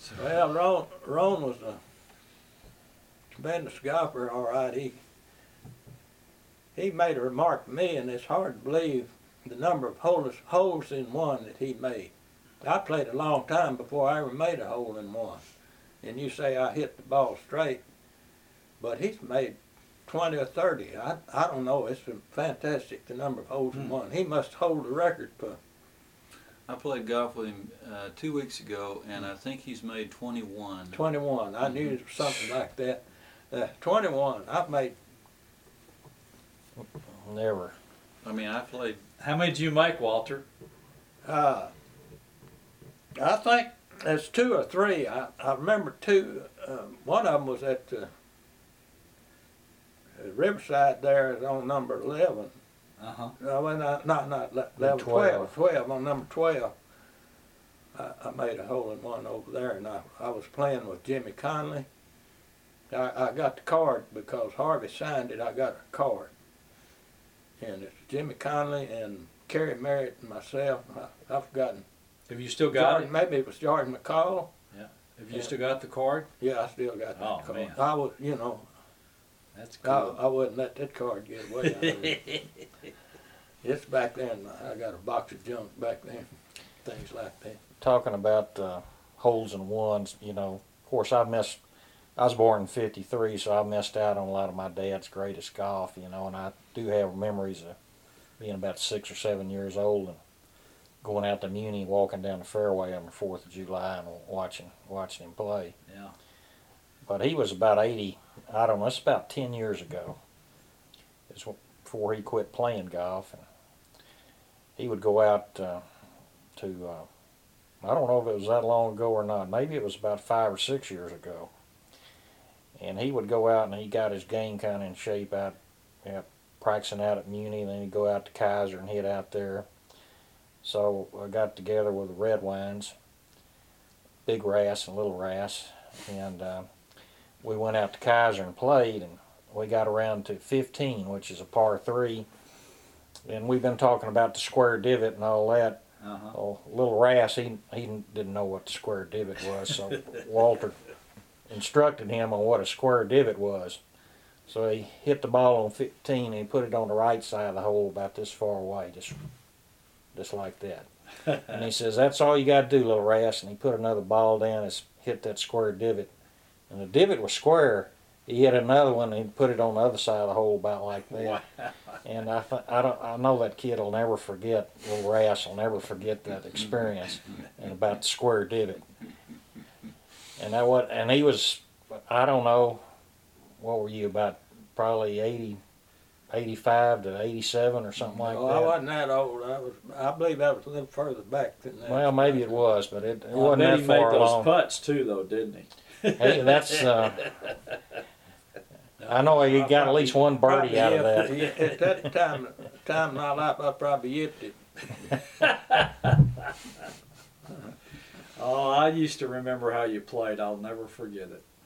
Well, Ron was a tremendous golfer, all right. He made a remark to me, and it's hard to believe the number of holes in one that he made. I played a long time before I ever made a hole in one. And you say I hit the ball straight, but he's made 20 or 30. I don't know. It's fantastic, the number of holes in one. He must hold the record for. I played golf with him 2 weeks ago, and I think he's made 21. 21. I knew it was something like that. 21. I've made. Never. I mean, I played. How many did you make, Walter? I think there's 2 or 3. I remember 2. One of them was at Riverside there, is on number 11. Uh-huh. Well, not 11, 12. On number 12, I made a hole in one over there, and I was playing with Jimmy Conley. I got the card because Harvey signed it. I got a card. And it's Jimmy Conley and Kerry Merritt and myself. I've forgotten. Have you still got Jordan, maybe it was Jordan McCall. it? Yeah. Have you still got the card? Yeah, I still got that card. Man. I was, That's cool. I wouldn't let that card get away. It's back then. I got a box of junk back then, things like that. Talking about holes in ones, of course I was born in '53, so I missed out on a lot of my dad's greatest golf, and I do have memories of being about 6 or 7 years old and going out to Muni, walking down the fairway on the 4th of July and watching him play. Yeah. But he was about 80, I don't know, it's about 10 years ago. It's before he quit playing golf. And he would go out to I don't know if it was that long ago or not, maybe it was about 5 or 6 years ago. And he would go out and he got his game kind of in shape out practicing out at Muni, and then he'd go out to Kaiser and hit out there. So I got together with the Red Wines, Big Rass and Little Rass, and we went out to Kaiser and played, and we got around to 15, which is a par 3. And we've been talking about the square divot and all that. Uh-huh. Oh, Little Rass, he didn't know what the square divot was, so Walter instructed him on what a square divot was. So he hit the ball on 15 and he put it on the right side of the hole about this far away, just like that. And he says, that's all you got to do, Little Rass. And he put another ball down and hit that square divot. And the divot was square. He hit another one and he put it on the other side of the hole about like that. Wow. And I know that kid will never forget, Little Rass will never forget that experience and about the square divot. And he was, I don't know, what were you, about probably 85 to 87 or something like that? I wasn't that old. I believe I was a little further back than that. Well, maybe it was, but it Well, wasn't I bet that he made far those along. putts too, though, didn't he? Hey, that's, I know he got at least one birdie out of that. At that time in my life, I probably yipped it. Oh, I used to remember how you played. I'll never forget it.